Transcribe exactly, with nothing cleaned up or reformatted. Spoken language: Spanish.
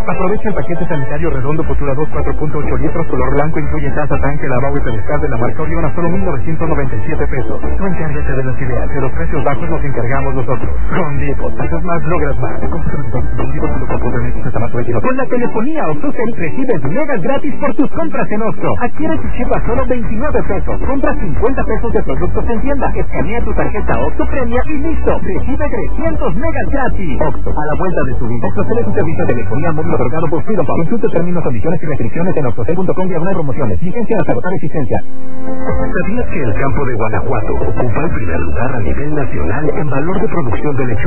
Aprovecha el paquete sanitario redondo Futura dos cuatro punto ocho litros color blanco, incluye taza, tanque, lavabo y pedestal de la marca Orión a solo mil novecientos noventa y siete pesos. Tú encárgate de las ideas, de los precios bajos nos encargamos nosotros. Home Depot, haces más, logras más. Con la telefonía OxxoCell recibes megas gratis por tus compras en Oxxo. Adquiere tu chip a solo veintinueve pesos. Compra cincuenta pesos de productos en tienda. Escanea tu tarjeta Oxxo Premia y listo. Recibe trescientos megas gratis. Oxxo, a la vuelta de su vida. OxxoCell es un servicio de telefonía móvil otorgado por Freedom Pop. Consulte términos, condiciones y restricciones en oxxocell punto com diagonal promociones. Vigencia hasta agotar existencia. ¿Sabías que el campo de Guanajuato ocupa el primer lugar a nivel nacional en valor de producción de leche?